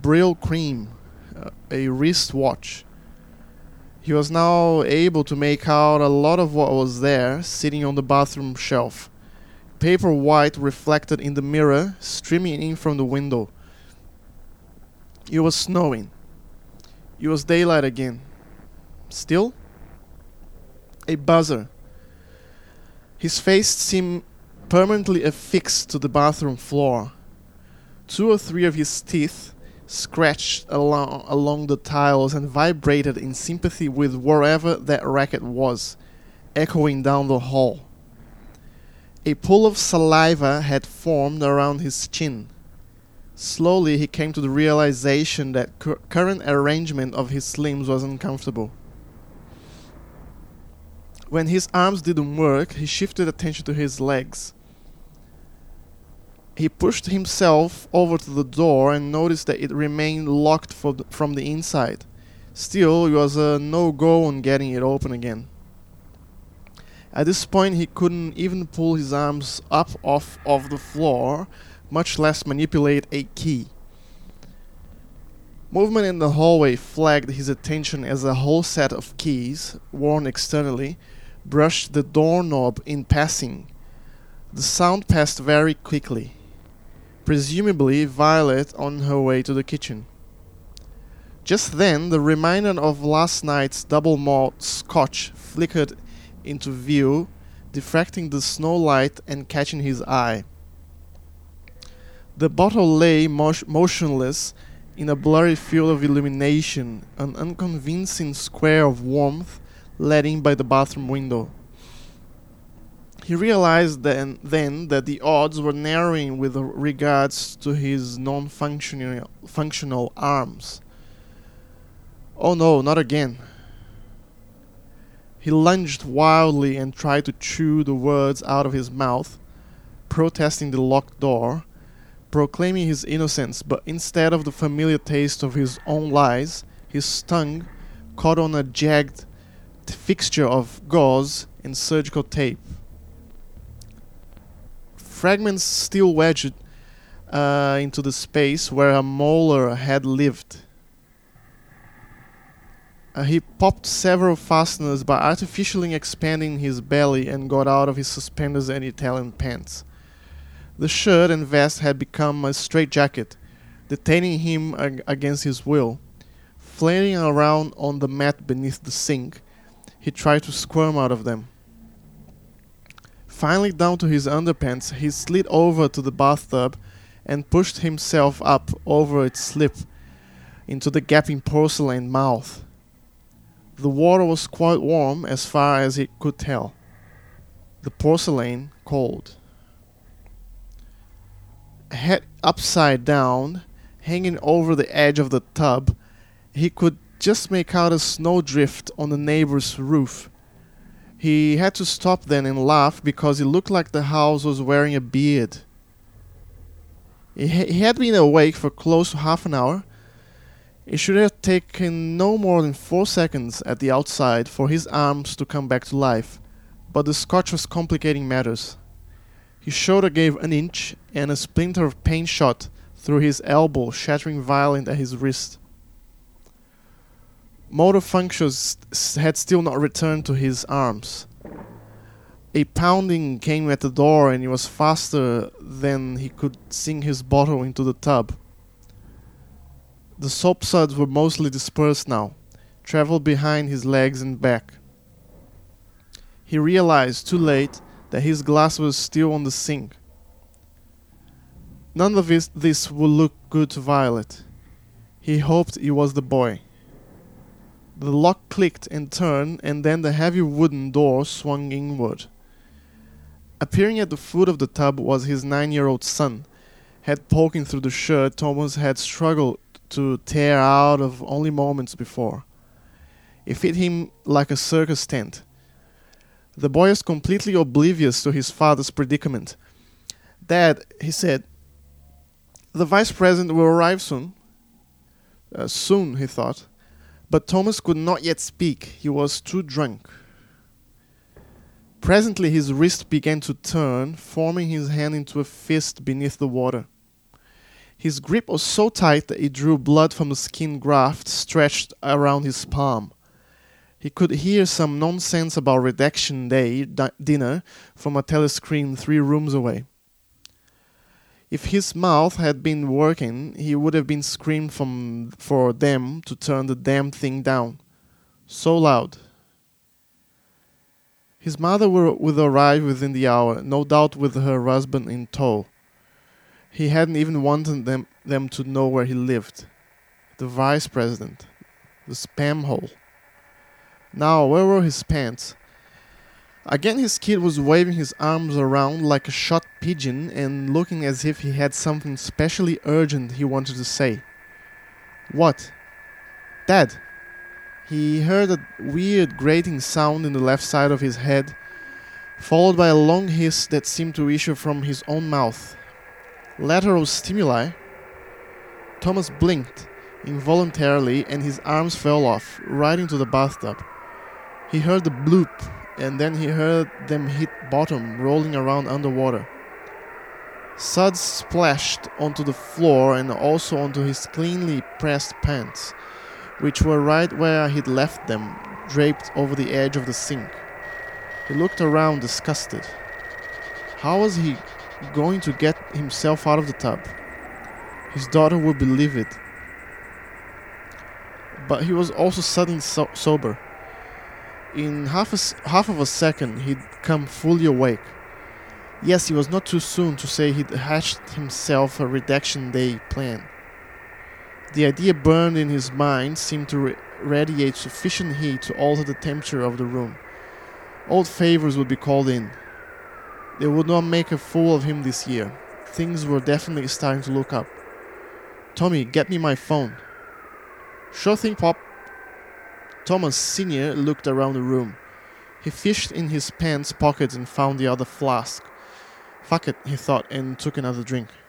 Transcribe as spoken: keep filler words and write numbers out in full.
Brill cream, uh, a wristwatch. He was now able to make out a lot of what was there, sitting on the bathroom shelf. Paper white reflected in the mirror, streaming in from the window. It was snowing. It was daylight again. Still? A buzzer. His face seemed permanently affixed to the bathroom floor. Two or three of his teeth scratched along, along the tiles and vibrated in sympathy with wherever that racket was, echoing down the hall. A pool of saliva had formed around his chin. Slowly he came to the realization that cur- current arrangement of his limbs was uncomfortable. When his arms didn't work, he shifted attention to his legs. He pushed himself over to the door and noticed that it remained locked for the, from the inside. Still, it was a no-go on getting it open again. At this point, he couldn't even pull his arms up off of the floor, much less manipulate a key. Movement in the hallway flagged his attention as a whole set of keys, worn externally, brushed the doorknob in passing. The sound passed very quickly. Presumably Violet on her way to the kitchen. Just then, the reminder of last night's double malt scotch flickered into view, diffracting the snow light and catching his eye. The bottle lay mo- motionless in a blurry field of illumination, an unconvincing square of warmth let in by the bathroom window. He realized then, then that the odds were narrowing with regards to his non-functional functional arms. Oh no, not again. He lunged wildly and tried to chew the words out of his mouth, protesting the locked door, proclaiming his innocence, but instead of the familiar taste of his own lies, his tongue caught on a jagged fixture of gauze and surgical tape. Fragments still wedged uh, into the space where a molar had lived. Uh, he popped several fasteners by artificially expanding his belly and got out of his suspenders and Italian pants. The shirt and vest had become a straitjacket, detaining him ag- against his will. Flailing around on the mat beneath the sink, he tried to squirm out of them. Finally down to his underpants, he slid over to the bathtub and pushed himself up over its lip into the gaping porcelain mouth. The water was quite warm as far as he could tell. The porcelain cold. Head upside down, hanging over the edge of the tub, he could just make out a snowdrift on the neighbor's roof. He had to stop then and laugh because it looked like the house was wearing a beard. He, ha- he had been awake for close to half an hour. It should have taken no more than four seconds at the outside for his arms to come back to life, but the scotch was complicating matters. His shoulder gave an inch, and a splinter of paint shot through his elbow, shattering violent at his wrist. Motor functions had still not returned to his arms. A pounding came at the door, and it was faster than he could sink his bottle into the tub. The soap suds were mostly dispersed now, traveled behind his legs and back. He realized, too late, that his glass was still on the sink. None of this, this would look good to Violet. He hoped it was the boy. The lock clicked and turned, and then the heavy wooden door swung inward. Appearing at the foot of the tub was his nine-year-old son, head poking through the shirt Thomas had struggled to tear out of only moments before. It fit him like a circus tent. The boy was completely oblivious to his father's predicament. "Dad," he said, "the vice president will arrive soon." Uh, soon, he thought. But Thomas could not yet speak. He was too drunk. Presently his wrist began to turn, forming his hand into a fist beneath the water. His grip was so tight that it drew blood from the skin graft stretched around his palm. He could hear some nonsense about redaction day di- dinner from a telescreen three rooms away. If his mouth had been working, he would have been screamed from, for them to turn the damn thing down. So loud. His mother would arrive within the hour, no doubt with her husband in tow. He hadn't even wanted them, them to know where he lived. The vice president. The spam hole. Now, where were his pants? Again his kid was waving his arms around like a shot pigeon and looking as if he had something specially urgent he wanted to say. What? Dad! He heard a weird grating sound in the left side of his head, followed by a long hiss that seemed to issue from his own mouth. Lateral stimuli? Thomas blinked involuntarily and his arms fell off, right into the bathtub. He heard the bloop, and then he heard them hit bottom, rolling around underwater. Suds splashed onto the floor and also onto his cleanly pressed pants, which were right where he'd left them, draped over the edge of the sink. He looked around, disgusted. How was he going to get himself out of the tub? His daughter would believe it. But he was also suddenly so- sober. In half a, half of a second, he'd come fully awake. Yes, it was not too soon to say he'd hatched himself a redaction day plan. The idea burned in his mind seemed to re- radiate sufficient heat to alter the temperature of the room. Old favors would be called in. They would not make a fool of him this year. Things were definitely starting to look up. Tommy, get me my phone. Sure thing, Pop. Thomas Senior looked around the room. He fished in his pants pockets and found the other flask. Fuck it, he thought, and took another drink.